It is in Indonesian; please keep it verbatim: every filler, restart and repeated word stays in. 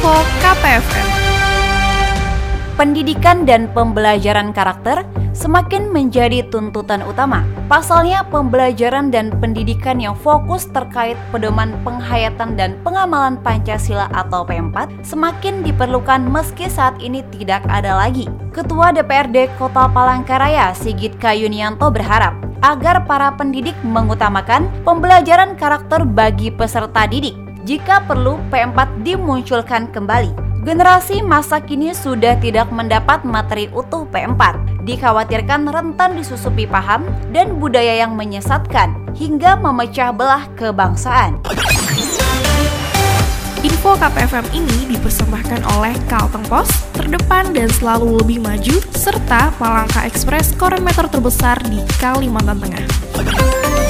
Info K P F M. Pendidikan dan pembelajaran karakter semakin menjadi tuntutan utama. Pasalnya, pembelajaran dan pendidikan yang fokus terkait pedoman penghayatan dan pengamalan Pancasila atau P empat semakin diperlukan meski saat ini tidak ada lagi. Ketua D P R D Kota Palangkaraya, Sigit Kayunianto berharap agar para pendidik mengutamakan pembelajaran karakter bagi peserta didik. Jika perlu, P empat dimunculkan kembali. Generasi masa kini sudah tidak mendapat materi utuh P empat. Dikhawatirkan rentan disusupi paham dan budaya yang menyesatkan hingga memecah belah kebangsaan. Info K P F M ini dipersembahkan oleh Kalteng Pos, terdepan dan selalu lebih maju, serta Palangka Express, koreometer terbesar di Kalimantan Tengah.